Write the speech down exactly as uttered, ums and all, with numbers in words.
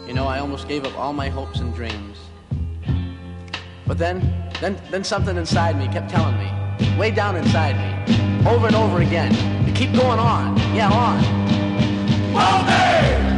You know, I almost gave up all my hopes and dreams. But then, then, then something inside me kept telling me, way down inside me, over and over again, to keep going on. Yeah, on. Baldy!